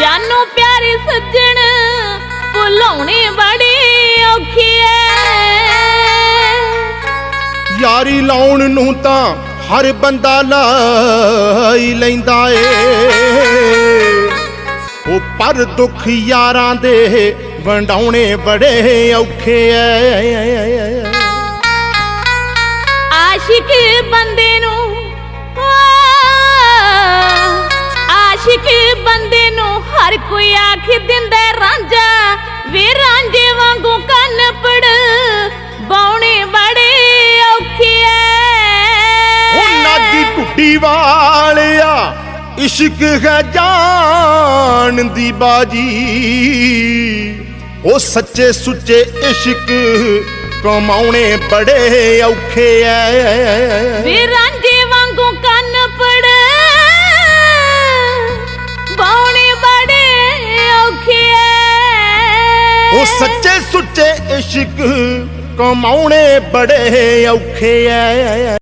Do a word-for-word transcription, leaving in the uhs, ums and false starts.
जानू प्यारी सज्जन भुलाउणी बड़ी औखी है। यारी लाउण नूं तां हर बंदा लाई लैंदा ए, ओ पर दुख यारां दे वंडाउणे बड़े औखे ऐ। आशिक बंदे नूं आशिक बंदे नूं हर कोई आख दिंदा रांझा वे रांझे वांगू कन पड़ बाउणे बड़े औखे ऐ। नागी टुड्डी वालिया इश्क है जान दी बाजी, ओ सच्चे सुच्चे इश्क कमाउणे बड़े औखे ऐ। वे रांझे वांगू कन पड़ बाउणे बड़े औखे ऐ। ओ सच्चे सुच्चे इश्क कमाउणे बड़े औखे ऐ।